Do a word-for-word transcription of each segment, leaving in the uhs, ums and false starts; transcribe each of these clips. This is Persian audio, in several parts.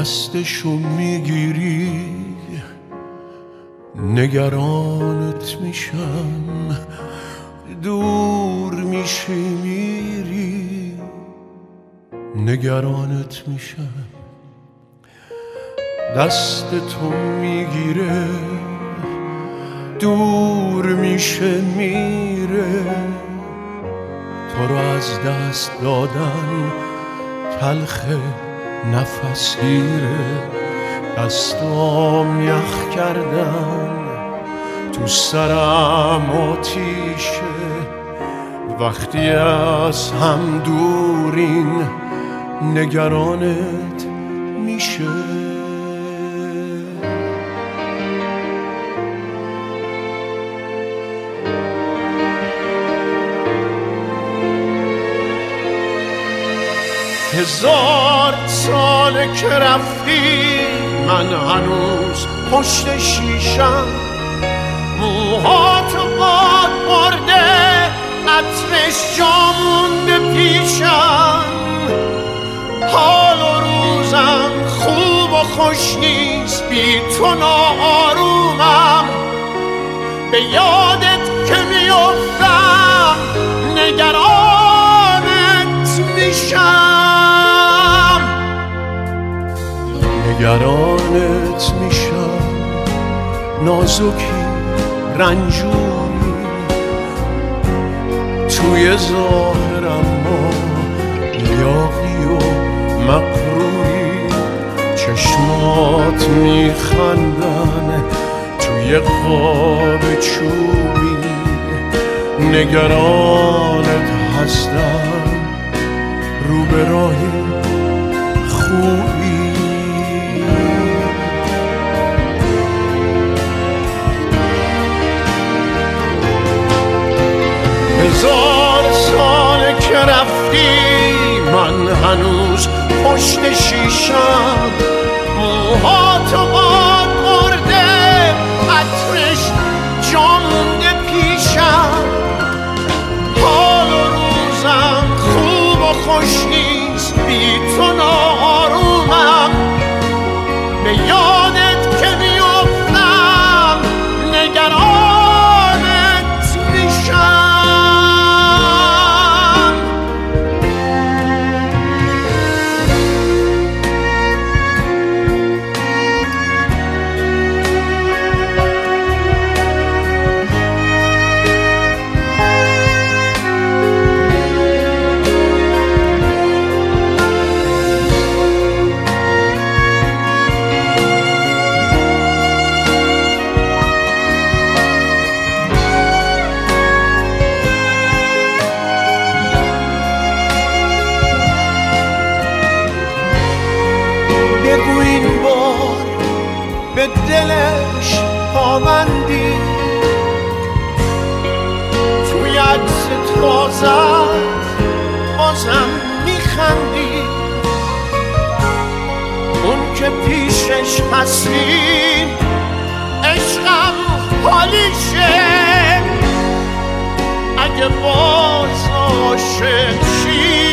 دستشو میگیری نگرانت میشم، دور میشی میری نگرانت میشم. دست تو میگیره دور میشه میره، تو رو از دست دادن تلخه نفس گیره. دستام یخ کردن تو سرم آتیشه، وقتی از هم دورین نگرانت میشه. هزار ساله که رفتی من هنوز پشت شیشم، موهاتو باد برده عطرش جا مونده پیشم. حال و روزم خوب و خوش نیست بی تو ناآرومم، به یادت که میافتم نگرانت میشم. نگرانت میشم، نازکی رنجوری توی ظاهرم ما یاقی و مقروری. چشمات میخندن توی خواب چوبی، نگرانت هستم رو به راهی خوبی. هزار سال که رفتی من هنوز پشت شیشم، موهاتو باد برده عطرش جا مونده پیشم. حال و روزم خوب و خوش نیست بی تو ناآرومم، به یادت که میافتم نگرانت میشم. بگو این بار به دلش پامندی، توی عکس تازت بازم میخندی. اون که پیشش هستی عشقم حالیشه، اگه باز عاشق شی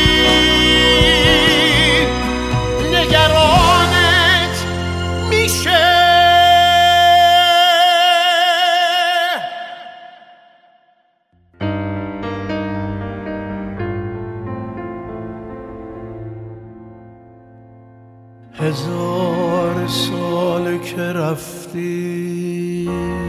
نگرانت میشه. هزار سال که رفتی